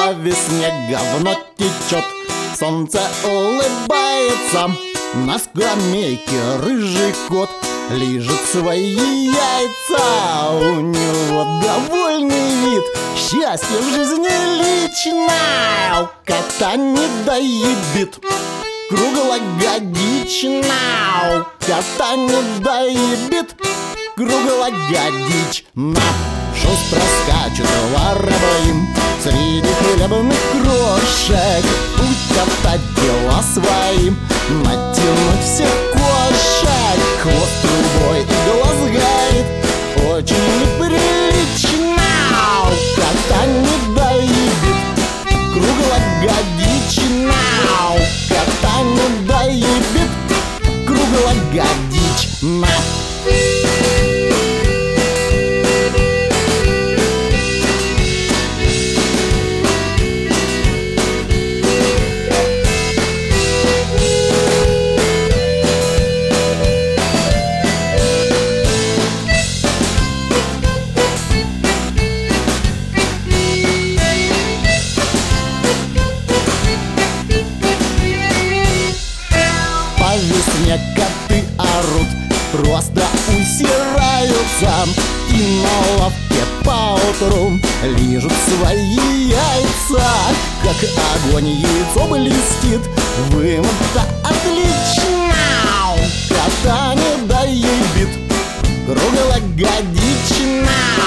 По весне говно течет, солнце улыбается. На скамейке рыжий кот лижет свои яйца. У него довольный вид, счастье в жизни лично. У кота недоебит, круглогодично. У кота недоебит, круглогодично. Шустро скачет воробьим среди хлебных крошек. У кота дела своим натянуть всех кошек. Хвост трубой и глаз горит, очень неприлично. У кота недоебит, круглогодично. У кота недоебит, круглогодично. По весне коты орут, просто усираются. И на лавке поутру лижут свои яйца. Как огонь яйцо блестит, вымыто отлично. У кота недоебит, круглогодично.